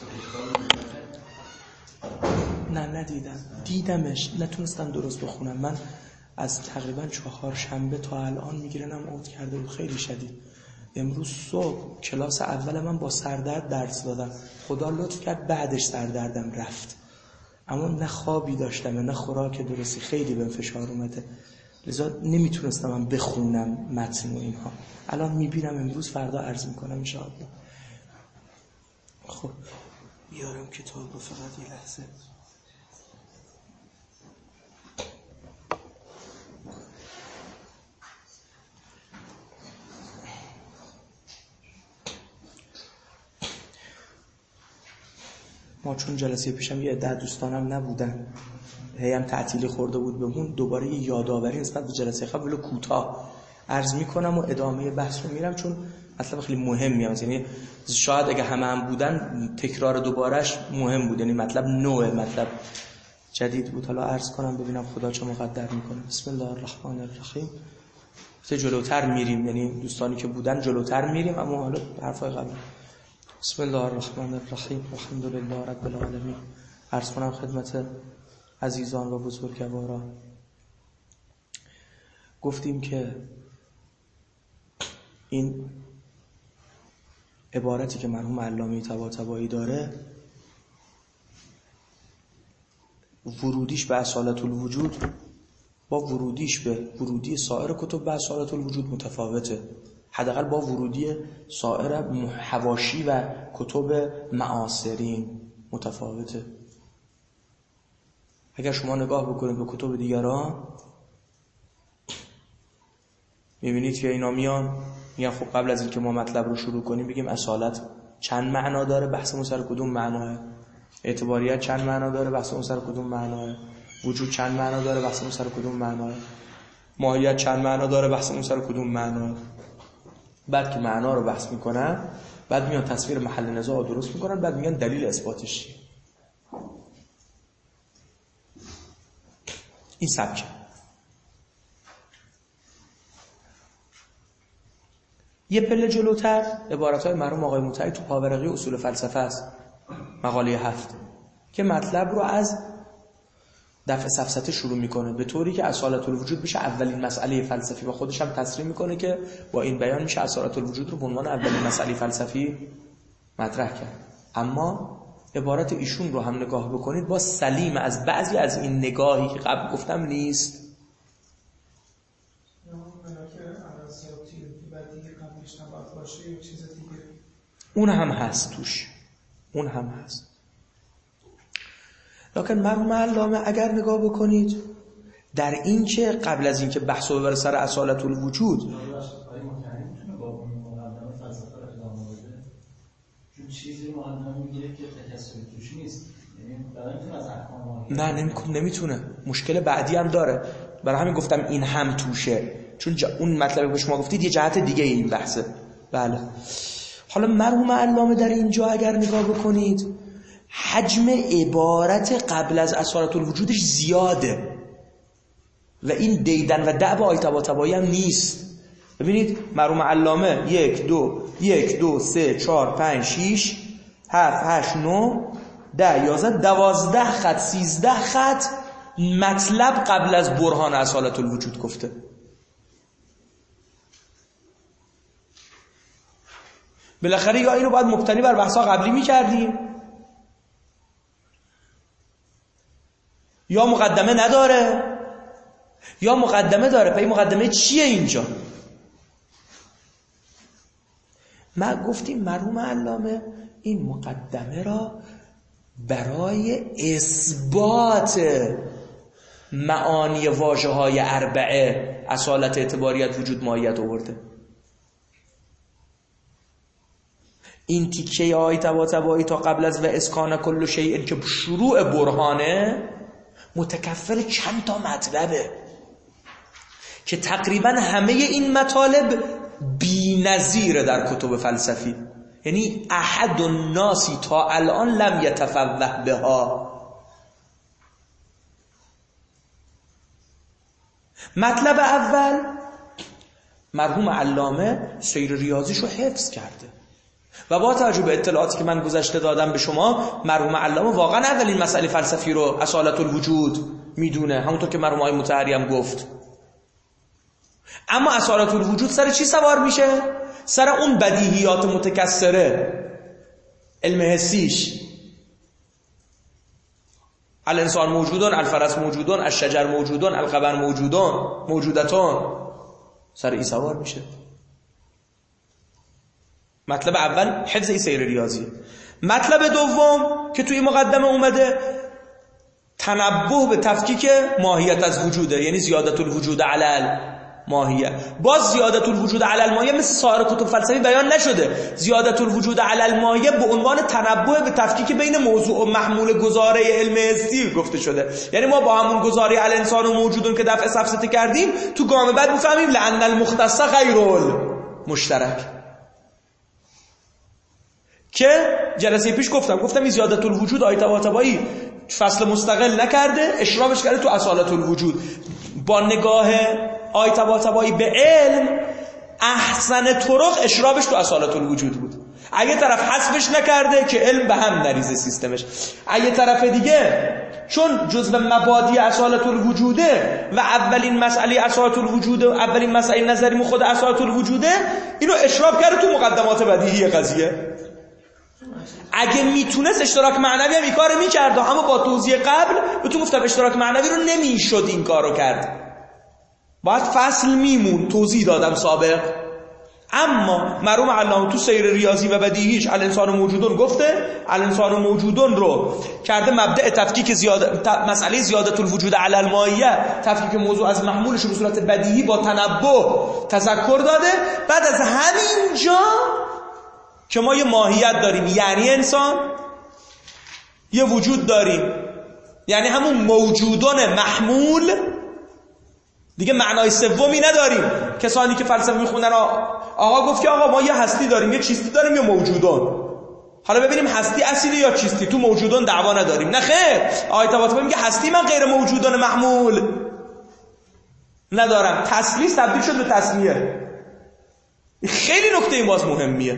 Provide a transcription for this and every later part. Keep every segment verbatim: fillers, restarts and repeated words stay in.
نه ندیدم، دیدمش نتونستم درست بخونم. من از تقریبا چهار شنبه تا الان میگیرنم عود کرده بود خیلی شدید. امروز صبح کلاس اول من با سردرد درس دادم، خدا لطف کرد بعدش سردردم رفت، اما نه خوابی داشتم نه خوراک درستی، خیلی به فشار اومده، لذا نمیتونستم من بخونم متن و اینها. الان میبینم امروز فردا عرض میکنم انشاءالله. خب بیارم کتاب رو فقط یه لحظه. ما چون جلسه پیشم یه عده دوستانم نبودن، هی هم تعطیلی خورده بود بهمون، دوباره یه یادآوری نسبت به جلسه قبل ولو کوتاه عرض میکنم و ادامه بحث رو میرم، چون مطلب خیلی مهمیه. یعنی شاید اگه همه هم بودن تکرار دوبارهش مهم بود، یعنی مطلب نوع مطلب جدید بود. حالا عرض کنم ببینم خدا چه مقدر میکنه. بسم الله الرحمن الرحیم. تو جلوتر میریم، یعنی دوستانی که بودن جلوتر میریم، اما حالا حرفای قبل. بسم الله الرحمن الرحیم. الحمدلله رب العالمین. عرض کنم خدمت عزیزان و بزرگواران، گفتیم که این عبارتی که مرحوم علامه طباطبایی داره ورودیش به اصالت الوجود با ورودیش به ورودی سایر کتب به اصالت الوجود متفاوته، حداقل با ورودی سایر حواشی و کتب معاصرین متفاوته. اگر شما نگاه بکنید به کتب دیگران میبینید که اینا میان میگن خب قبل از اینکه ما مطلب رو شروع کنیم بگیم اصالت چند معنا داره، بحثمون سر کدوم معناه، اعتباریت چند معنا داره، بحثمون سر کدوم معناه، وجود چند معنا داره، بحثمون سر کدوم معناه، ماهیت چند معنا داره، بحثمون سر کدوم معناه. بعد که معنا رو بحث میکنن، بعد میان تصویر محل نزاع رو درست میکنن، بعد میگن دلیل اثباتش چیه. این سبکه. یه پله جلوتر عبارت‌های مرحوم آقای مطهری تو پاورقی اصول فلسفه است، مقاله هفت، که مطلب رو از دفع سفسطه شروع میکنه به طوری که اصالت الوجود بشه اولین مسئله فلسفی و خودش هم تصریح میکنه که با این بیان میشه اصالت الوجود رو به عنوان اولین مسئله فلسفی مطرح کرد. اما عبارت ایشون رو هم نگاه بکنید با سلیم از بعضی از این نگاهی که قبل گفتم نیست. اون هم هست توش، اون هم هست. لکن مرحوم علامه اگر نگاه بکنید در این که قبل از این که بحث رو ببره سر اصالت الوجود، چیزی معلم میگه که تکسری توش نیست، یعنی برای اینکه از احکام نه نمیتونه نمیتونه مشکل بعدی هم داره. برای همین گفتم این هم توشه، چون اون مطلبی که شما گفتید یه جهت دیگه این بحثه. بله. حالا مرحوم علامه در اینجا اگر نگاه بکنید حجم عبارت قبل از اصالت الوجودش زیاده و این دیدن و دعب آیه طباطبایی هم نیست. ببینید مرحوم علامه یک دو یک دو سه چهار پنج شیش هفت هشت نو ده یازده دوازده خط سیزده خط مطلب قبل از برهان اصالت الوجود گفته. بالاخره یا اینو باید مبتنی بر بحثا قبلی میکردیم یا مقدمه نداره یا مقدمه داره. پس این مقدمه چیه اینجا؟ ما گفتیم مرحوم علامه این مقدمه را برای اثبات معانی واژه‌های اربعه اصالت، اعتباریت، وجود، ماهیت آورده. این تیکه آیه طباطبایی تا قبل از و اسکان کل شیء که شروع برهانه متکفل چند تا مطلبه که تقریبا همه این مطالب بی‌نظیره در کتب فلسفی، یعنی احد الناسی تا الان لم یتفوه بها. مطلب اول مرحوم علامه سیر ریاضیشو حفظ کرده و با توجه به اطلاعاتی که من گذشته دادم به شما، مرحوم علامه واقعا اولین مسئله فلسفی رو اصالت الوجود میدونه، همونطور که مرحوم آقای مطهری هم گفت. اما اصالت الوجود سر چی سوار میشه؟ سر اون بدیهیات متکثره، علم حسیش. الانسان موجودون، الفرس موجودون، الشجر موجودون، القمر موجودون، موجودتون، سر این سوار میشه. مطلب اول حفظ این سیر ریاضی. مطلب دوم که توی مقدمه اومده تنبه به تفکیک ماهیت از وجوده، یعنی زیادت الوجود علل ماهیه. باز زیادت الوجود علل ماهیه مثل سایر کتب فلسفی بیان نشده. زیادت الوجود علل ماهیه به عنوان تنبه به تفکیک بین موضوع و محمول گزاره علم حسی گفته شده. یعنی ما با همون گزاره الانسان و موجودون که دفع سفسطه کردیم تو گام بعد میفهمیم لأن المختص غیر المشترک. که جلسه پیش گفتم گفتم این زیادت الوجود آیه طباطبایی فصل مستقل نکرده، اشرافش کرده تو اصالت الوجود. با نگاه آیه طباطبایی به علم احسن طرق اشرافش تو اصالت الوجود بود. اگه طرف حذفش نکرده که علم به هم نریزه سیستمش، اگه طرف دیگه چون جزء مبادی اصالت الوجوده و اولین مسئله اصالت الوجوده و اولین مسئله نظری خود اصالت الوجوده، اینو اشراف کرده تو مقدمات بدیهی قضیه. اگه میتونست اشتراک معنوی هم این کار میکرد، اما با توضیح قبل به تو گفتم اشتراک معنوی رو نمیشد این کار رو کرد، باید فصل میمون. توضیح دادم سابق. اما مرحوم علامه تو سیر ریاضی و بدیهیش الانسان موجودون گفته، الانسان موجودون رو کرده مبدأ تفکیک زیاد... مسئله زیادت الوجود علی الماهیه، تفکیک موضوع از محمولش رو به صورت بدیهی با تنبه تذکر داده. بعد از همینجا که ما یه ماهیت داریم، یعنی انسان، یه وجود داریم، یعنی همون موجودون محمول، دیگه معنای سومی نداریم. کسانی که فلسفه میخونن آقا گفت که آقا ما یه هستی داریم، یه چیستی داریم، یه موجودون. حالا ببینیم هستی اصیلی یا چیستی، تو موجودون دعوا نداریم. نه خیر، آیه طباطبایی میگه هستی من غیر موجودون محمول ندارم. تسلیس تبدیل شد به تسلیه. خیلی نکته این باز مهمیه.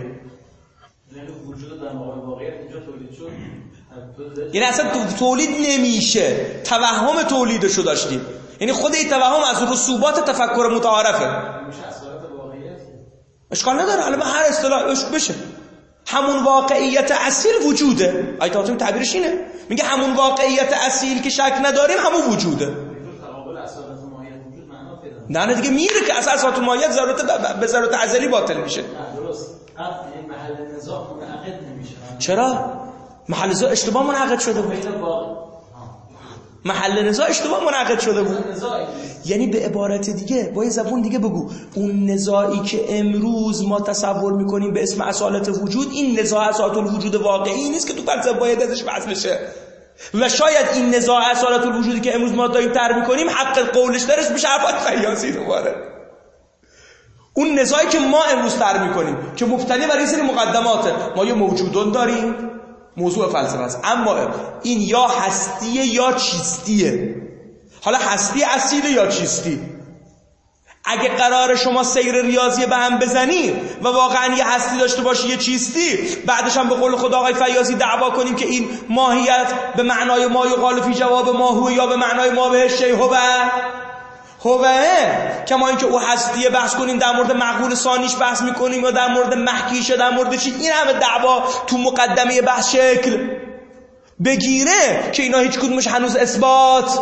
وجود در واقعیت اینجا تولید شد، یعنی اصلا تولید نمیشه، توهم تولیدشو داشتیم. یعنی خود این توهم از رسوبات تفکر متعارفه. میشه اصالت واقعیت، اشکال نداره، حالا به هر اصطلاحش بشه. همون واقعیت اصیل وجوده. آیه طباطبایی تعبیرش اینه، میگه همون واقعیت اصیل که شک نداریم همون وجوده. تقابل اصالت ماهیت وجود معنا پیدا نه نه دیگه میره که اصلا اصالت ماهیت ضرورت به ضرورت ازلی باطل میشه. درست. این محل نزاع منعقد نمیشه. چرا؟ محل نزاع اشتباه منعقد شده بود. محل نزاع اشتباه منعقد شده بود. یعنی به عبارت دیگه، با یه زبون دیگه بگو، اون نزاعی که امروز ما تصور میکنیم به اسم اصالت وجود، این نزاع اصالت الوجود واقعی نیست که تو فلسفه باید ازش بحث بشه. و شاید این نزاع اصالت الوجودی که امروز ما داریم طرح میکنیم حق قولش درش بشه عباد فیاضی دوباره. اون نزاعی که ما امروز طرح میکنیم که مبتنی بر این سری مقدماته، ما یه موجودون داریم، موضوع فلسفه است، اما این یا هستیه یا چیستیه. حالا هستی اصیله یا چیستی. اگه قرار شما سیر ریاضی به هم بزنی و واقعا یه هستی داشته باشی یه چیستی، بعدش هم به قول خدا آقای فیاضی دعوا کنیم که این ماهیت به معنای ما یقال فی جواب ما هو یا به معنای ما به شیء هو هوه، کما اینکه او هستیه بحث کنیم، در مورد معقول ثانیش بحث میکنیم یا در مورد محکیشه، در مورد چی، این همه دعوا تو مقدمه بحث شکل بگیره که اینا هیچ کدومش هنوز اثبات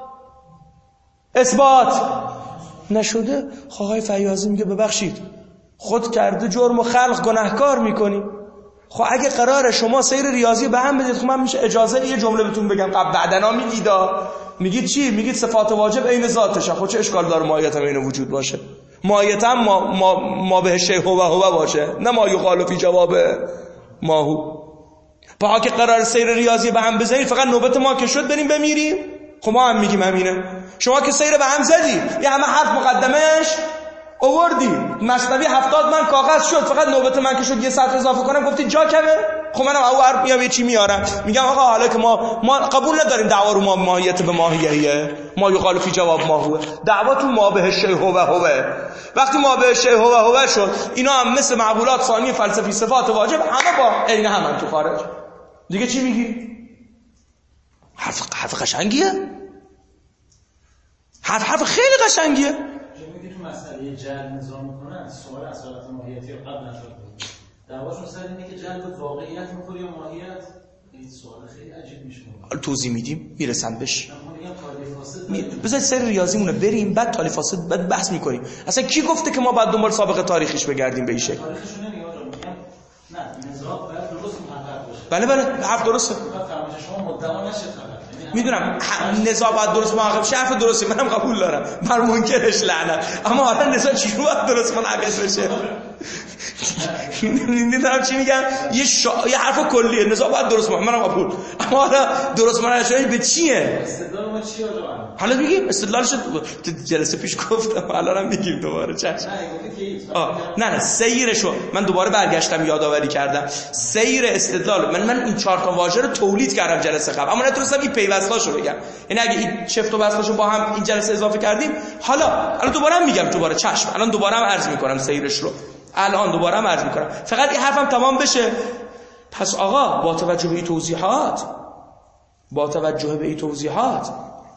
اثبات نشده. خواهی فیاضی میگه ببخشید خود کرده جرم و خلق گناهکار میکنی. خب اگه قراره شما سیر ریاضی به هم بدید، خب من میشه اجازه یه جمله بهتون بگم قبل بعدنا میگیدا، میگید چی؟ میگید صفات واجب عین ذاتشه. خب چه اشکال داره ماهیت هم عین وجود باشه؟ ماهیت هم ما, ما, ما به شیء هو هو باشه، نه ما یقال فی جواب ما هو. با که قرار سیر ریاضی به هم بزنید فقط نوبت ما که شد بریم بمیریم. خب ما هم میگیم همینه. شما که سیر به هم زدی، یه همه حرف مقدمش آوردی، مثنوی هفتاد من کاغذ شد، فقط نوبت من که شد یه سطر اضافه کنم گفتی جا کمه. خب منم او میام یه چی میارم میگم آقا حالا که ما ما قبول نداریم دعوا رو ما ماهیت به ماهیه ما یقال فی جواب ما هو دعوا تو ما به شیء هو هو وقتی ما به شیء هو هو شد اینا هم مثل معقولات ثانی فلسفی صفات واجب همه با عین همن تو خارج دیگه چی میگی حرف حرف قشنگیه حرف حرف خیلی قشنگیه میگه تو مسئله جلب نظام میکنن سوال اصالت ماهیتی قبل نشد دعواشون سر اینه که جلب واقعیت میکنه یا ماهیت این سوال خیلی عجیب میشه توضیح میدیم میرسم بهش می... بذارید سر ریاضیمونه بریم بعد تالیف فاسد بعد بحث میکنیم اصلا کی گفته که ما بعد دنبال سابقه تاریخیش بگردیم به این شکل تاریخشون نمیگم نه نظام باید درست محقق باشه بله بله حرف درسته شما مدعا نشه میدونم نزاع باید درست محقق بشه حرف درستی منم قبول دارم بر منکرش لعنت اما حالا نزاع چی باید درست محقق بشه نمیدونم چی میگم یه شا... یه حرف کلیه نزاع باید درست محقق منم قبول اما حالا درست محقق شدن به چیه استدلال ما چیه حالا میگیم استدلالش جلسه پیش گفتم الان هم میگیم دوباره چش نه نه سیرشو من دوباره برگشتم یادآوری کردم سیر استدلال من من این چهار تا واژه رو تولید کردم جلسه قبل اما نتونستم این پیوستاشو بگم یعنی اگه این چفت و بستاشو با هم این جلسه اضافه کردیم حالا الان دوباره هم میگم دوباره چشم الان دوباره هم عرض میکنم سیرش رو الان دوباره هم عرض میکنم فقط این حرفم تمام بشه پس آقا با توجه به این توضیحات با توجه به این توضیحات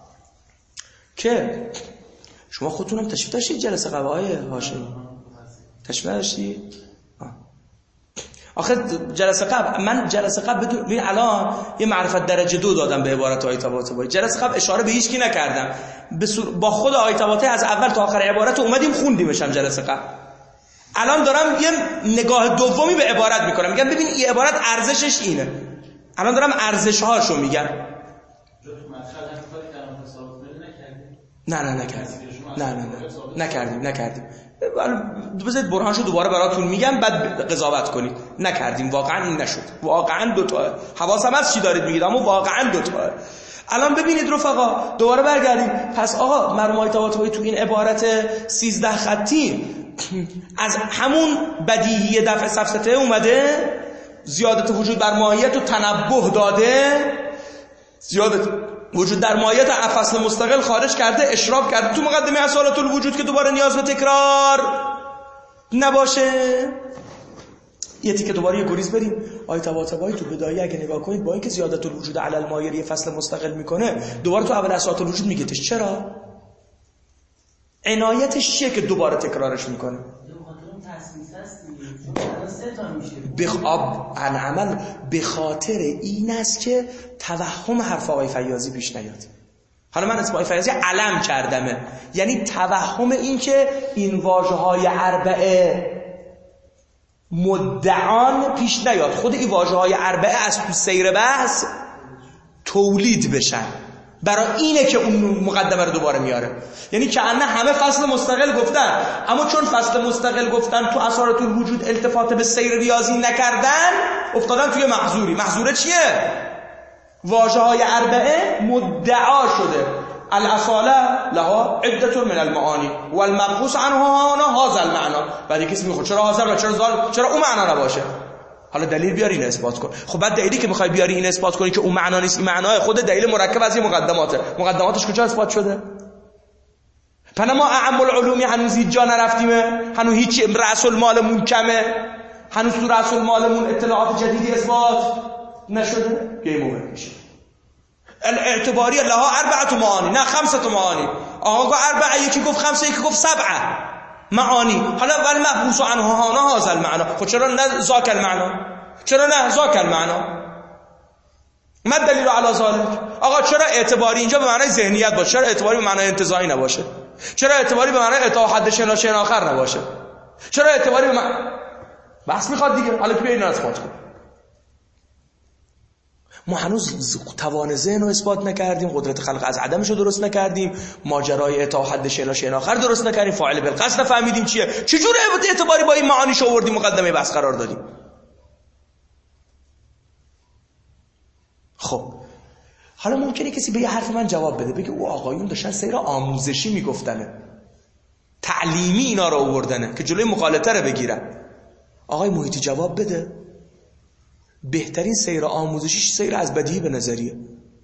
که شما خودتونم تشریف داشتید جلسه قبل های هاشمی تشریف داشتید آخه جلسه قبل من جلسه قبل بدون ببین الان یه معرفت درجه دو دادم به عبارت آیه طباطبایی جلسه قبل اشاره به هیچ کی نکردم با خود آیه طباطبایی از اول تا آخر عبارت اومدیم خوندیمش هم جلسه قبل الان دارم یه نگاه دومی به عبارت میکنم میگم ببین این عبارت ارزشش اینه الان دارم ارزش هاشو میگم نه نه نکردیم نه نه نه نکردیم نکردیم بذارید برهانشو دوباره براتون میگم بعد قضاوت کنید نکردیم واقعا این نشد واقعا دو تا حواسم هست چی دارید میگید اما واقعا دو تا الان ببینید رفقا دوباره برگردیم پس آقا مرحوم طباطبایی تو این عبارت سیزده خطی از همون بدیهی دفع سفسطه اومده زیادت وجود بر ماهیت و تنبه داده زیادت وجود در ماهیت فصل مستقل خارج کرده اشراف کرده تو مقدمه اصالت الوجود که دوباره نیاز به تکرار نباشه یه تیکه دوباره یه گریز بریم آیه طباطبایی تو بدایه اگه نگاه کنید با اینکه زیادت الوجود علی المایه یه فصل مستقل میکنه دوباره تو اول اصالت الوجود میگهش چرا عنایتش چیه که دوباره تکرارش میکنه بخاب عمل به خاطر این است که توهم حرف آقای فیاضی پیش نیاد حالا من اسم آقای فیاضی علم کردمه یعنی توهم این که این واژه‌های اربعه مدعان پیش نیاد خود این واژه‌های اربعه از تو سیر بحث تولید بشن برای اینه که اون مقدمه رو دوباره میاره یعنی که انه همه فصل مستقل گفتن اما چون فصل مستقل گفتن تو اثارات الوجود التفات به سیر ریاضی نکردن افتادن توی محظوری محظوره چیه؟ واژه های اربعه مدعا شده الاصاله لها عدة من المعانی والمبحوث عنها هذا المعنى بعد کسی میگه چرا هذا چرا زال چرا اون معنا نباشه حالا دلیل بیاری این اثبات کن خب بعد دلیلی که میخوای بیاری این اثبات کنی که اون معنا نیست این معناه خود دلیل مرکب از این مقدماته مقدماتش کجا اثبات شده پس ما اعم العلومی هنوز هیچ جا نرفتیم هنوز هیچ رأس المالمون کمه هنوز تو رأس المالمون اطلاعات جدیدی اثبات نشده گیم اوور میشه الاعتباری لها اربعه معانی نه خمسه معانی آقا گفت اربعه یکی گفت خمسه یکی گفت سبعه معانی حالا ول مبحوث عنها هانا هذا المعنى خب چرا نه ذاک المعنى چرا نه ذاک المعنى ما دلیل علی ذلک آقا چرا اعتباری اینجا به معنای ذهنیت باشه چرا اعتباری به معنای انتزاعی نباشه چرا اعتباری به معنای اطاع حد شناشه آخر نباشه چرا اعتباری به معنای بحث میخواد دیگه حالا که بیاین اثبات کن ما هنوز توان ذهن رو اثبات نکردیم قدرت خلق از عدمش رو درست نکردیم ماجرای اطاع حد شناشه آخر درست نکردیم فاعل بالقصد نفهمیدیم چیه چجوری اعتباری با این معانیش آوردیم مقدمه بحث قرار دادیم خب حالا ممکنه کسی به یه حرف من جواب بده بگه او آقایون داشتن سیر آموزشی میگفتنه تعلیمی اینا رو آوردنه که جلوی مغالطه رو بگیرن آقای محیطی جواب بده بهترین سیر آموزشیش سیر از بدیهی به نظریه.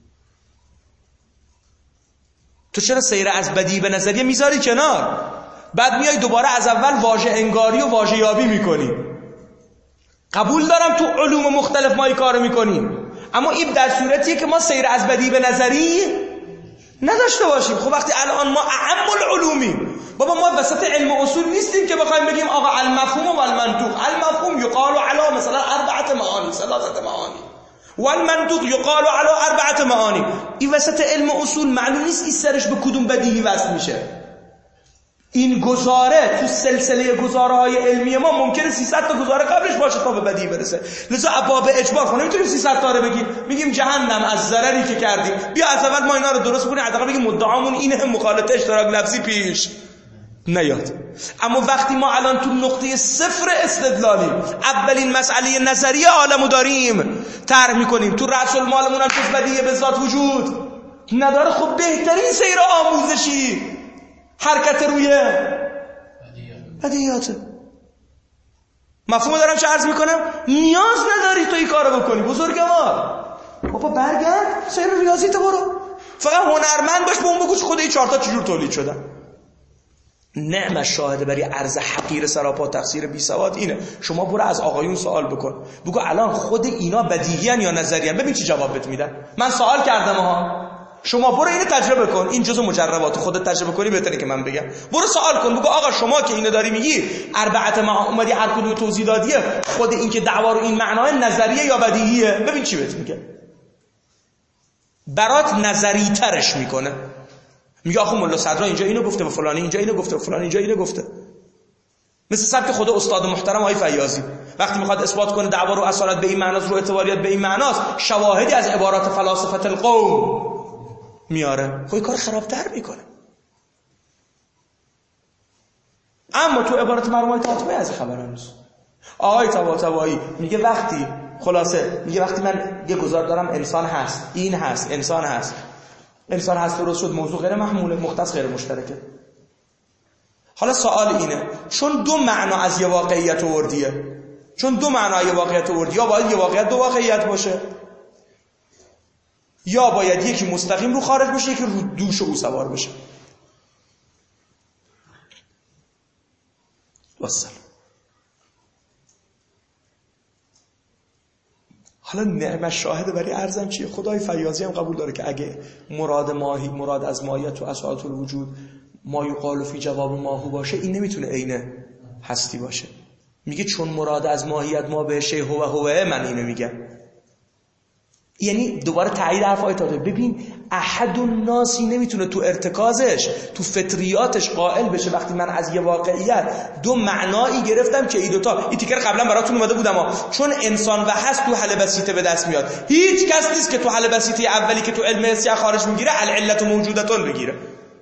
تو چرا سیر از بدیهی به نظریه میذاری کنار، بعد میای دوباره از اول واژه انگاری و واژه یابی میکنی؟ قبول دارم تو علوم مختلف ما این کارو میکنیم، اما این در صورتیه که ما سیر از بدیهی به نظری نداشته باشیم. خب وقتی الان ما اعم العلومیم، بابا ما وسط علم اصول نیستیم که بخوایم بگیم آقا المفهوم و المنطوق. المفهوم یقال علی مثلا اربعه معانی، ثلاثه معانی، والمنطوق یقال علی اربعه معانی. این وسط علم اصول معلوم نیست این سرش به کدوم بدیهی وصل میشه. این گزاره تو سلسله گزاره‌های علمی ما ممکنه سیصد تا گزاره قبلش باشه تا به بدیهی برسه. لذا ابواب اجبار خب نمیتونیم سیصد تا رو بگیم، میگیم جهنم از ضرری که کردیم بیا از اول ما اینا رو درست کنیم، حداقل بگیم مدعامون اینه، مخالطه اشتراک لفظی پیش نیاد. اما وقتی ما الان تو نقطه صفر استدلالیم، اولین مسئله نظریه عالمو داریم طرح میکنیم، تو رأس المالمون هم چیز بدیهی به ذات وجود نداره، خب بهترین سیر آموزشی حرکت روی بدیهیاته. مفهوم دارم چه عرض میکنم؟ نیاز نداری تو این کارو بکنی بزرگوار. بابا برگرد سیر ریاضیت برو، فقط هنرمند باش به اون بگو خود این چهارتا چجور تولید شدن. نعم شاهده برای عرض حقیر سراپا تقصیر بی سواد اینه. شما برو از آقایون سوال بکن، بگو الان خود اینا بدیهیان یا نظریان، ببین چی جواب بهت میدن. من سوال کردم ها، شما برو اینو تجربه کن، این جزء مجربات، خودت تجربه کنی بهتره که من بگم. برو سوال کن، بگو آقا شما که اینو داری میگی اربعه ما اومدی هر کدوم توضیح دادیه، خود این که دعوا رو این معنای نظریه یا بدیهیه، ببین چی بهت میگه. برات نظری ترش میکنه، میگه آخه ملا صدرا اینجا اینو گفته به فلانی، اینجا اینو گفته به فلانی، اینجا اینو گفته. مثل سبک خود استاد محترم آقای فیاضی وقتی میخواد اثبات کنه دعوا رو اصالت به این معناست، رو اعتباریت به این معناست، شواهدی از عبارات فلاسفه القوم میاره، خب کار خرابتر میکنه. اما تو عبارت مرحوم طاطمی از خبر نیست. آقای طباطبایی میگه وقتی خلاصه میگه وقتی من یه گزار دارم انسان هست، این هست، انسان هست، انسان هست درست شد، موضوع غیر محموله، مختص غیر مشترکه. حالا سوال اینه، چون دو معنا از یه واقعیت آوردیه، چون دو معنا یه واقعیت آوردی، یا باید یه واقعیت دو واقعیت باشه، یا باید یکی مستقیم رو خارج بشه، یکی رو دوش او سوار بشه. وصل. حالا نعم شاهد برای عرضم چیه؟ خدای فیاضی هم قبول داره که اگه مراد ماهی مراد از ماهیت و اساس الوجود ما یقال فی جواب ماهو باشه، این نمیتونه عین هستی باشه. میگه چون مراد از ماهیت ما به شیء هو هو، من اینو میگم. یعنی دوباره تایید حرفای تا ببین احد الناسی نمیتونه تو ارتکازش تو فطریاتش قائل بشه وقتی من از یه واقعیت دو معنایی گرفتم که این دوتا، این تیکر قبلا براتون اومده بودم ها. چون انسان و هست تو حل بسیطه به دست میاد، هیچ کس نیست که تو حل بسیطه اولی که تو علم حسی خارج میگیره العلت موجودتون بگیره،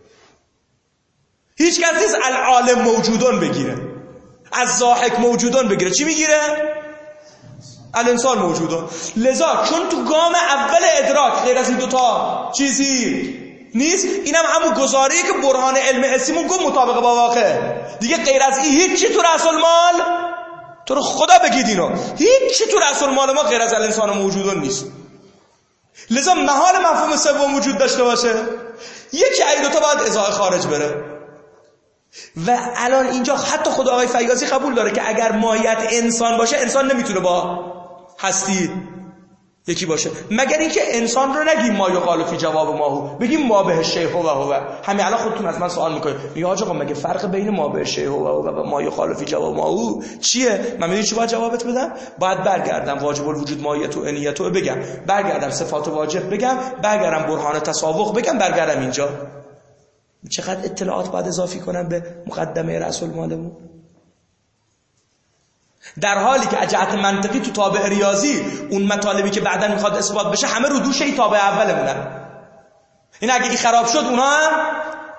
هیچ کس نیست العالم موجودون بگیره، از ضاحک موجودون بگیره. چی میگیره؟ الانسان موجودون. لذا چون تو گام اول ادراک غیر از این دوتا چیزی نیست، اینم همون گزاره‌ای که برهان علم حسیمون گفت مطابق با واقع، دیگه غیر از این هیچی تو رأس المال، تو رو خدا بگید اینو، هیچی تو رأس المال ما غیر از الانسان موجودون نیست. لذا محال مفهوم سوم وجود داشته باشه، یکی از دوتا باید ازای خارج بره. و الان اینجا حتی خدا آقای فیاضی قبول داره که اگر ماهیت انسان باشه، انسان نمیتونه با هستی یکی باشه، مگر اینکه انسان رو نگیم ما یقال فی جواب ماهو، بگیم ما به شیء هو هو. همین الان خودتون از من سوال میکنید، میگه آقا مگه فرق بین ما به شیء هو هو و ما یقال فی جواب ماهو چیه؟ من میدونی چی باید جوابت بدم؟ باید برگردم واجب الوجود ماهیت و انیت رو بگم، برگردم صفات واجب بگم، برگردم برهان تسابق بگم، برگردم اینجا. چقدر اطلاعات باید اضافی کنم به مقدمه رأس المالمون؟ در حالی که از جهت منطقی تو تابع ریاضی اون مطالبی که بعداً میخواد اثبات بشه همه رو دوشه ای تابع اولمونن. این اگه این خراب شد اونا هم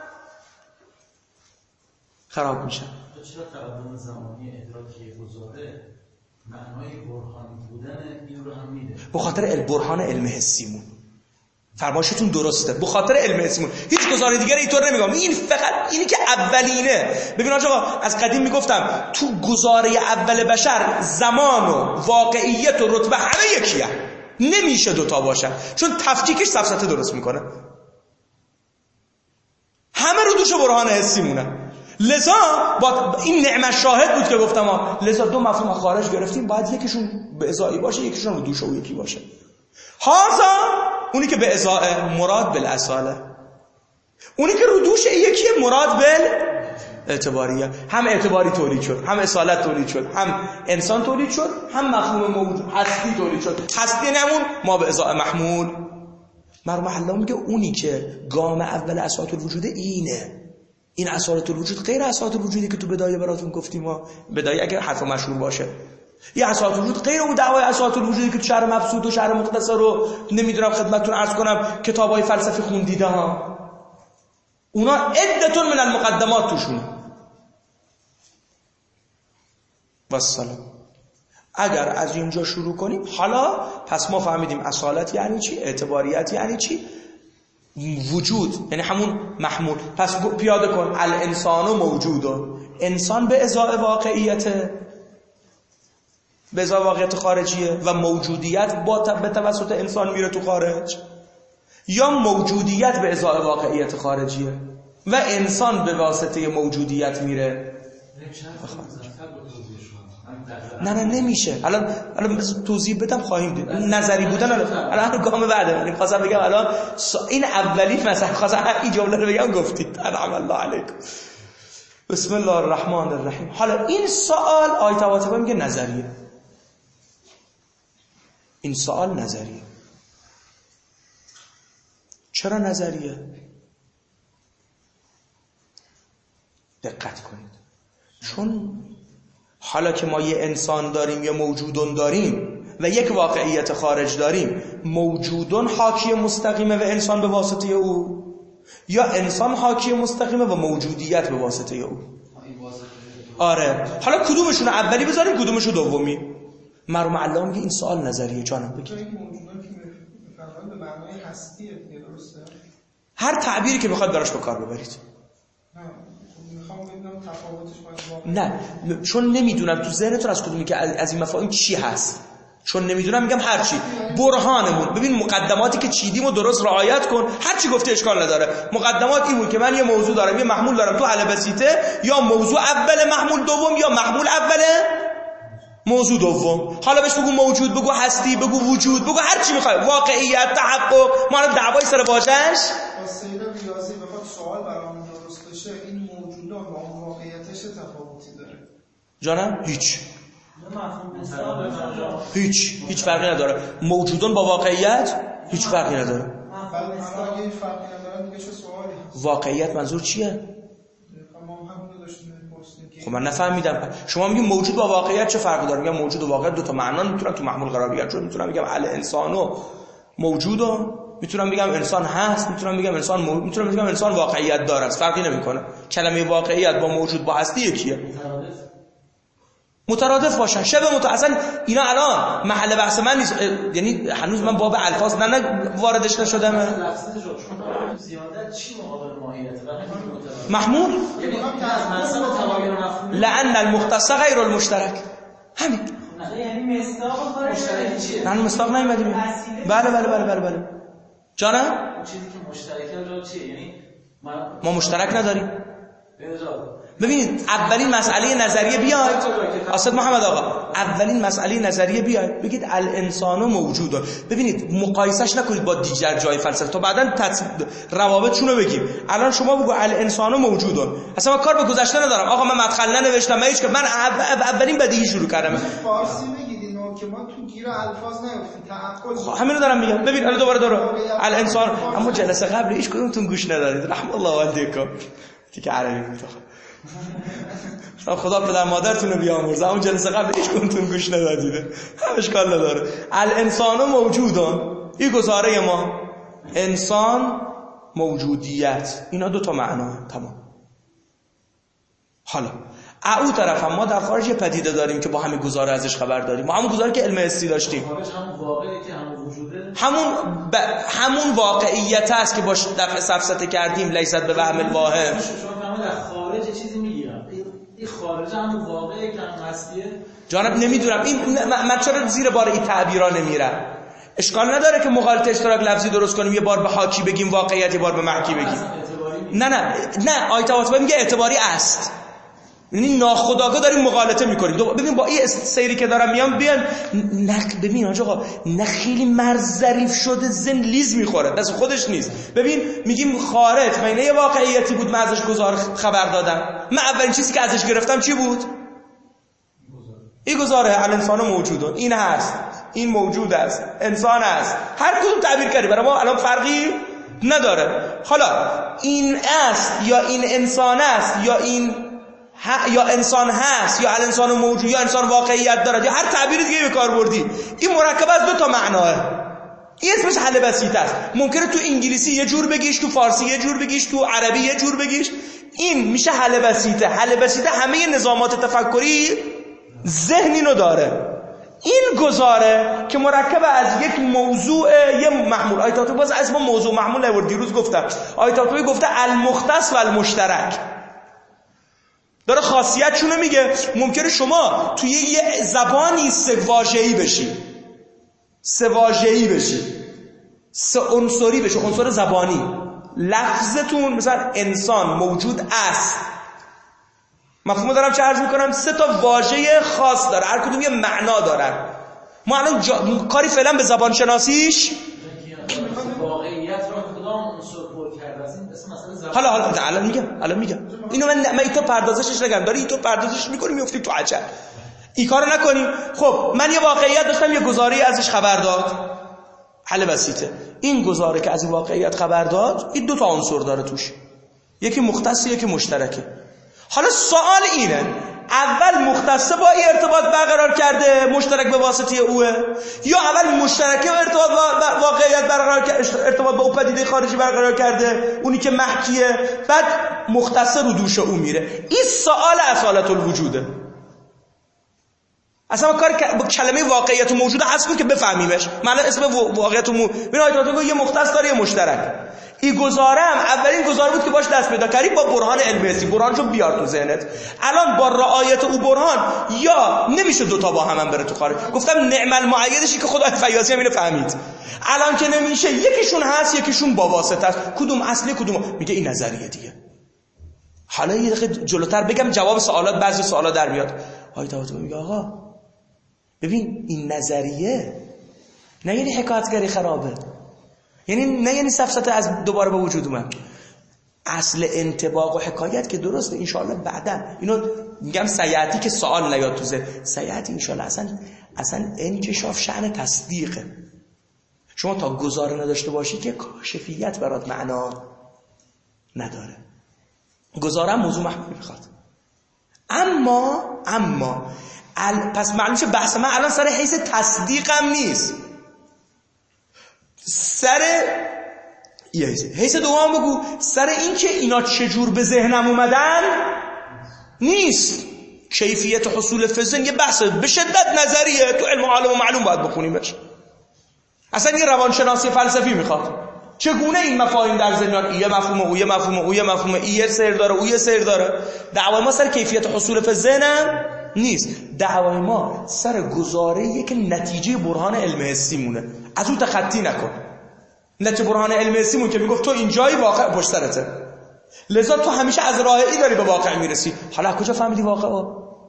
خراب میشن. چرا تقدم زمانی ادراکی گزاره معنای برهانی بودن این رو هم میده؟ به خاطر البرهان علم حسیمون. فرمایشتون درسته، به خاطر علم اسمون. هیچ گزاره دیگری اینطور نمیگم. این فقط اینی که اولینه. ببین آقا از قدیم میگفتم تو گزاره اول بشر زمان و واقعیت و رتبه همه یکیه، نمیشه دوتا باشن، چون تفکیکش سفسطه درست میکنه. همه رو دوش برهان حسی مونه. لذا با این نعمت شاهد بود که گفتم ها، لذا دو مفهوم خارج گرفتیم، باید یکیشون به ازایی باشه، یکیشون رو دوش و یکی باشه. هازا اونی که به ازای مراد بالاصاله، اونی که رو دوش یکیه مراد بال اعتباریه. هم اعتباری تولید شد، هم اصالت تولید شد، هم انسان تولید شد، هم مفهوم موجود هستی تولید شد. هستی نمون ما به ازای محمول. مرحوم حلاج میگه اونی که گام اول اساس الوجود اینه. این اساس الوجود غیر اساس الوجودی که تو بدایه براتون گفتیم ما. بدایه اگر حرف مشهور باشه، یه اساس الوجود غیر اون دعوای اساس الوجودی که تو شهر مبسوط و شهر مختصر رو نمیدونم خدمتتون عرض کنم کتابای فلسفی خوندیده ها، اونا عدتون من المقدمات توشونه. والسلام. اگر از اینجا شروع کنیم، حالا پس ما فهمیدیم اصالت یعنی چی، اعتباریت یعنی چی، وجود یعنی همون محمول. پس پیاده کن الانسان موجود، انسان به ازای واقعیت، به ازای واقعیت خارجیه و موجودیت با به توسط انسان میره تو خارج، یا موجودیت به ازای واقعیت خارجیه و انسان به واسطه موجودیت میره. نه نه نمیشه. الان الان توضیح بدم خواهیم دید. نظری بودن الان الان گام بعده. یعنی خواستم بگم الان این اولی مثلا خواستم این جمله رو بگم گفتید. انعم الله علیکم. بسم الله الرحمن الرحیم. حالا این سوال آیه طباطبا میگه نظریه. این سوال نظریه. چرا نظریه؟ دقت کنید. چون حالا که ما یه انسان داریم یا موجودون داریم و یک واقعیت خارج داریم، موجودون حاکی مستقیمه و انسان به واسطه او، یا انسان حاکی مستقیمه و موجودیت به واسطه او؟ آره. حالا کدومشون اولی بذاریم کدومشون دومی؟ مرحوم علامه میگه این سوال نظریه. جانم بگید. موجودون که به معنای هستیه، درسته؟ هر تعبیری که بخواد براش به کار ببرید. نه چون نمیدونم تو ذهنتون از کدومی که از این مفاهیم چی هست، چون نمیدونم میگم هر چی. برهانمون ببین مقدماتی که چیدیم و درست رعایت کن، هر چی گفته اشکال نداره. مقدمات این بود که من یه موضوع دارم، یه محمول دارم تو حل بسیطه، یا موضوع اول محمول دوم، یا محمول اول موضوع دوم. حالا بهش بگو موجود، بگو هستی، بگو وجود، بگو هر چی میخوای، واقعیت، تحقق. ما الان دعوای سر واژه‌اش سید ریاضی بخواد سوال برامون درست بشه، این موجودات با اون واقعیتش تفاوتی داره؟ جانم هیچ هیچ هیچ فرقی نداره. موجودون با واقعیت هیچ فرقی نداره. اگه هیچ فرقی نداره دیگه چه سوالی هست؟ واقعیت منظور چیه؟ ما هم داشتیم می‌پرسیدیم که خب من نفهمیدم. شما میگین موجود با واقعیت چه فرقی داره؟ میگم موجود و واقعیت دو تا معنا میتونن تو محمول قرار بگیرن. چون میتونم بگم الانسانو موجودو، میتونم بگم انسان هست، میتونم بگم انسان مو... میتونم بگم انسان واقعیت داره. فرقی نمیکنه. کلمه واقعیت با موجود با هستی یکیه. مترادف باشن، شبه مت اصلا اینا الان محل بحث من نیست. یعنی هنوز من باب الفاظ نه نه واردش نشدم. زیادت چی مقابل ماهیت محمول؟ یعنی از مثلا تمامی مفهوم لأن المختص غیر المشترک. همین. یعنی مصداق مشترک چیه؟ نه مصداق نمیدیم. بله بله بله بله بله. جانم؟ اون چیزی که مشترکه رو چیه؟ یعنی ما مشترک نداریم. ببینید اولین مسئله نظریه بیاید. اسد محمد آقا اولین مسئله نظریه بیاید بگید الانسان موجوده. ببینید مقایسش نکنید با دیگر جای فلسفه تا بعداً روابطشون رو بگیم. الان شما بگو الانسان موجوده، اصلا من کار به گذشته ندارم. آقا من مدخل ننوشتم، من هیچ من اولین بدیهی شروع کردم. فارسی بگید اینو که ما تو گیر الفاظ نیفتیم. تعقل همین رو دارم میگم. ببین الان دوباره دارم الانسان. اما جلسه قبل هیچ کدومتون گوش ندادید. رحم الله والدیکم. دیگه عربی بود. خدا پدر مادرتون رو بیامرزه. اون جلسه قبل هیچ کنتون گوش ندادید. هم اشکال نداره. الانسان موجودون، این گزاره ما انسان موجودیت، اینا دو تا معنا. تمام. حالا او طرف هم ما در خارج پدیده داریم که با همین گزاره ازش خبر داریم، ما همون گزاره که علم حسی داشتیم، خارج همون واقعی که همون وجوده، همون ب... همون واقعیت است که باش دفع سفسطه کردیم، لیست به وهم الواهم. شما فهمید در خارج چیزی میگیرم، این خارج همون واقعی که هم هستیه. جانب نمیدونم این من چرا زیر بار این تعبیرا نمیرم. اشکال نداره که مغالطه اشتراک لفظی درست کنیم، یه بار به حاکی بگیم واقعیت، یه بار به محکی بگیم. نه نه نه آیه طباطبایی میگه اعتباری است، یعنی ناخودآگاه داریم مغالطه میکنیم. ببین با این سیری که دارم میام بیان نق ببین آقا نه خیلی مرز ظریف شده زن لیز میخوره، دست خودش نیست. ببین میگیم خارج، من یه واقعیتی بود من ازش گزار خبر دادم، من اولین چیزی که ازش گرفتم چی بود؟ این گزاره الانسان موجودون، این هست، این موجود است، انسان است، هر کدوم تعبیر کردی برای ما الان فرقی نداره. حالا این است یا این انسان است یا این ها یا انسان هست یا الانسان موجود یا انسان واقعیت دارد یا هر تعبیری دیگه به کار بردی، این مرکب از دو تا معناه. این اسمش حل بسیط است. ممکنه تو انگلیسی یه جور بگیش، تو فارسی یه جور بگیش، تو عربی یه جور بگیش. این میشه حل بسیطه. حل بسیطه همه نظامات تفکری ذهن اینو داره. این گزاره که مرکب از یک موضوع یه محمول، آیه طباطبایی باز اسم موضوع محمول نورد، دیروز گفتم آیه طباطبایی گفته المختص و المشترک، داره خاصیتشونه میگه. ممکنه شما توی یه زبانی سه واژه‌ای بشی، سه واژه‌ای بشی، سه عنصری بشی، عنصر زبانی. لفظتون مثلا انسان موجود است، مفهوم دارم چه عرض میکنم؟ سه تا واژه خاص داره، هر کدوم یه معنا دارن. ما الان جا... کاری فعلا به زبان شناسیش واقعیت رو کدام عنصر پر کرده از این اسم مثلا زبان. حالا حالا الان میگم الان میگم اینو من من تو پردازشش نگم، داری تو پردازش میکنی میافتی تو عجب. این کارو نکنیم. خب من یه واقعیت داشتم، یه گزاره‌ای ازش خبر داد، حل بسیطه. این گزاره که از این واقعیت خبر داد این دو تا عنصر داره توش، یکی مختص یکی مشترکه. حالا سوال اینه اول مختصه با این ارتباط برقرار کرده، مشترک به واسطه اوه، یا اول مشترکه با ارتباط با واقعیت برقرار کرده، ارتباط با اون پدیده خارجی برقرار کرده، اونی که محکیه، بعد مختصه رو دوش او میره. این سوال اصالت الوجوده. اصلا کار با کلمه واقعیت موجوده هست که بفهمیمش. من اسم واقعیت مو ببین آیه طباطبایی یه مختص داره یه مشترک. این گزاره هم اولین گزاره بود که باش دست پیدا کردی با برهان علمی هستی. برهانشو بیار تو ذهنت. الان با رعایت او برهان یا نمیشه دوتا با هم, هم بره تو خارج. گفتم نعم المعیدشی که خدای فیاضی هم اینو فهمید. الان که نمیشه، یکیشون هست یکیشون با واسطه است. کدوم اصلی کدوم؟ میگه این نظریه دیگه. حالا یه دقیقه جلوتر بگم جواب سوالات، بعضی سوالا در میاد. آیه طباطبایی میگه آقا ببین این نظریه نه یعنی حکایتگری خرابه، یعنی نه یعنی سفسطه از دوباره به وجود اومد. اصل انطباق و حکایت که درسته انشاءالله بعدا اینو میگم سیاتی که سوال نیاد تو ذهن سیاتی انشاءالله اصلا اصلا انکشاف شأن تصدیقه. شما تا گزاره نداشته باشی که کاشفیت برات معنا نداره. گزاره هم موضوع محمول میخواد. اما اما ال... پس معلوم شه بحث من الان سر حیث تصدیقم نیست، سر یه حیث حیث دوام بگو سر این که اینا چجور به ذهنم اومدن نیست. کیفیت حصول فزن یه بحثه به شدت نظریه، تو علم عالم و معلوم باید بخونیمش. اصلا یه روانشناسی فلسفی میخواد چگونه این مفاهیم در ذهن میاد، یه مفهوم او یه مفهوم او یه مفهوم ای یه سر داره او یه سر داره. دعوای ما سر کیفیت حصول فزنم نیست، دعوای ما سر گزاره‌ای که نتیجه برهان علم حسی مونه. از اون تخطی نکن. نتیجه برهان علم حسی مون که میگفت تو اینجایی واقع پشت سرته، لذا تو همیشه از راه ای داری به واقع میرسی. حالا کجا فهمیدی واقعا؟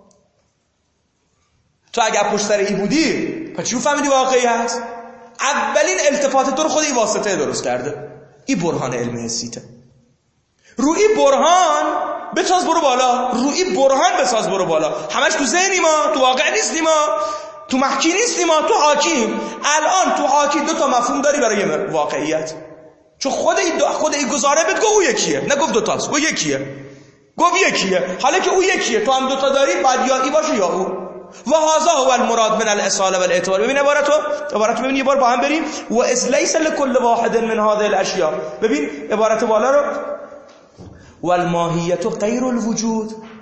تو اگه پشت سر ای بودی پس چجور فهمیدی واقعی هست؟ اولین التفات تو رو خود این واسطه درست کرده. این برهان علم حسیته. روی برهان بساز برو بالا، روی برهان بساز برو بالا. همش تو ذهنی ما، تو واقع نیستی ما، تو محکی نیستی ما، تو حاکیم. الان تو حاکی دو تا مفهوم داری برای واقعیت، چون خود این دو خود این گزاره بهت گفت او یکیه، نگفت دو تاست، او یکیه، گفت یکیه. حالا که او یکیه تو هم دو تا داری، بعد یا ای باشه یا او. و هذا هو المراد من الاصاله والاعتبار. ببین عبارتو عبارتو ببین یه بار با هم بریم. و از لیس لكل واحد من هذه الاشیاء. ببین عبارت بالا رو والماهیت غیر الوجود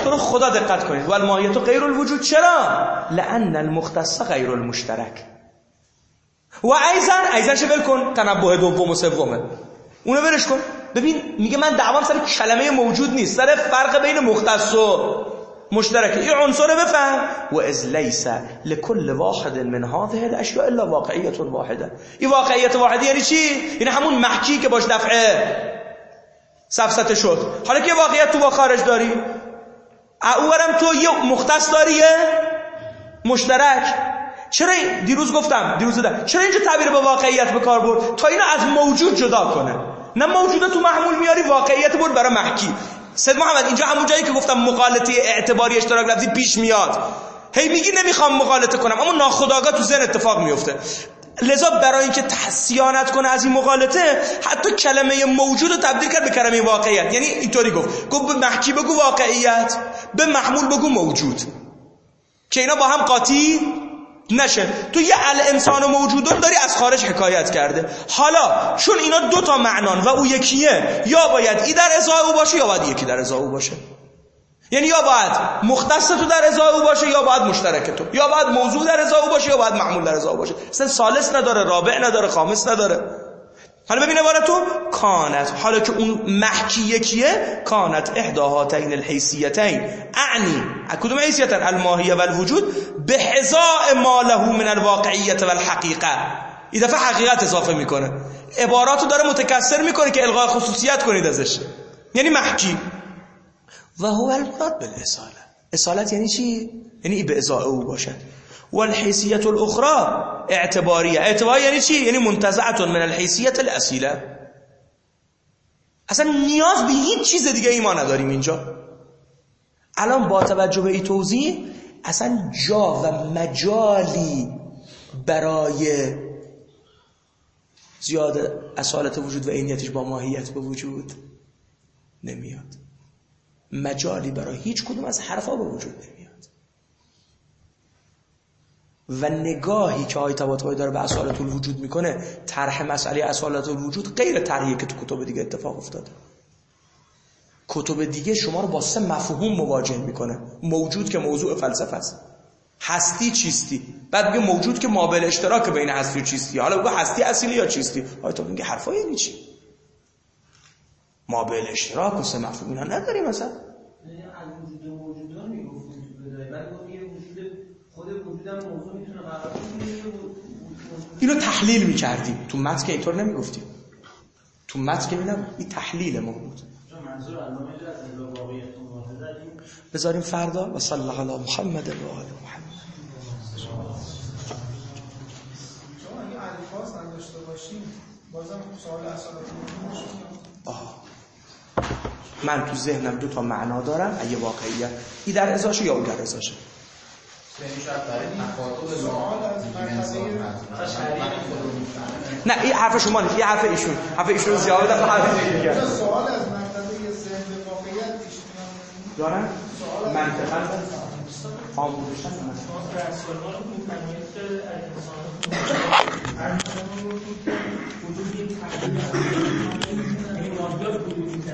تو رو خدا دقت کنید. و الماهیت غیر الوجود. چرا؟ لأن المختص غیر المشترک. و ایزن ایزن چه ول کن، تنبه دوم و سومه، اونو برش کن. ببین میگه من دعوام سر کلمه موجود نیست، سر فرق بین مختص و مشترک. این عنصر بفهم. و از لیس لكل واحد من هذه الاشیاء الا واقعیت واحده. این واقعیت واحده یعنی چی؟ یعنی همون محکی که باش دفعه سفسطه شد. حالا که واقعیت تو با خارج داری، اورم تو یه مختص داری یه مشترک. چرا این دیروز گفتم دیروز دادم چرا اینجا تعبیر به واقعیت به کار برد؟ تا اینو از موجود جدا کنه. نه موجوده تو محمول میاری، واقعیت برد برای محکی. سید محمد اینجا همون جایی که گفتم مغالطه اعتباری اشتراک لفظی پیش میاد، هی میگی نمیخوام مغالطه کنم، اما ناخودآگاه تو ذهن اتفاق میفته. لذا برای اینکه صیانت کنه از این مغالطه، حتی کلمه موجود رو تبدیل کرد به کلمه واقعیت. یعنی اینطوری گفت گفت به محکی بگو واقعیت، به محمول بگو موجود، که اینا با هم قاطی نشه. تو یه الانسان موجودون داری از خارج حکایت کرده. حالا چون اینا دو تا معنان و او یکیه، یا باید ای در ازای او باشه یا باید یکی در ازای او باشه. یعنی یا باید مختص تو در ازای او باشه یا باید مشترک تو، یا باید موضوع در ازای او باشه یا باید معمول در ازای او باشه. اصلا ثالث نداره، رابع نداره، خامس نداره. حالا ببین عبارت تو کانت، حالا که اون محکی یکیه، کانت احداهاتین الحیثیتین، اعنی کدوم حیثیتن؟ الماهیه و الوجود، به حذاء ما له من الواقعیت و الحقیقه. این دفعه حقیقت اضافه میکنه، عباراتو داره متکثر میکنه که الغای خصوصیت کنید ازش. یعنی محکی. و هو المراد بالاصاله. اصالت یعنی چی؟ یعنی به ازاء او باشه. والحیثیت الاخرى اعتباریه. اعتباری یعنی چی؟ یعنی منتزعه من الحیثیت الاصیله. اصلا نیاز به هیچ چیز دیگه ای ما نداریم اینجا. الان با توجه به این توضیح اصلا جا و مجالی برای زیاد اصالت وجود و عینیتش با ماهیت به وجود نمیاد. مجالی برای هیچ کدوم از حرفا به وجود نمیاد. و نگاهی که آیه طباطبایی داره به اصالت الوجود میکنه، طرح مسئله اصالت الوجود غیر طرحی که تو کتب دیگه اتفاق افتاده. کتب دیگه شما رو با سه مفهوم مواجه میکنه. موجود که موضوع فلسفه است، هستی چیستی، بعد میگه موجود که مابعد اشتراک بین هستی و چیستی. حالا بگو هستی اصیلی یا چیستی؟ آیه تو میگه حرفا یعنی چی؟ مابعد اشتراک و سه مفهوم اینا نداریم. مثلا یعنی الوجود موجودان میگفتیم تو بدايه، بعد گفت یه وجود خود وجودم موضوع میتونه قرار بگیره. اینو تحلیل میکردیم تو متن، که اینطور نمیگفتیم. تو متن که میگم این تحلیل ما بود. منظور علامه از واقعیت واحده بذاریم فردا. و صلی الله علی محمد و آل محمد. شما اگه الفاظ نداشته باشیم بازم سوال اصالت میشه. آها، من تو ذهنم دو تا معنا دارم، اگه واقعیه ای در ازاشه یا اون در ازاشه. نه این حرف شما نیست، این حرف ایشون. حرف ایشون زیاده دفعه حرف دیگه. سوال از مرتبه ذهن به واقعیت پیش میاد. دارن منطقاً آموزشن راسیونال مکانیک انسان وجود یک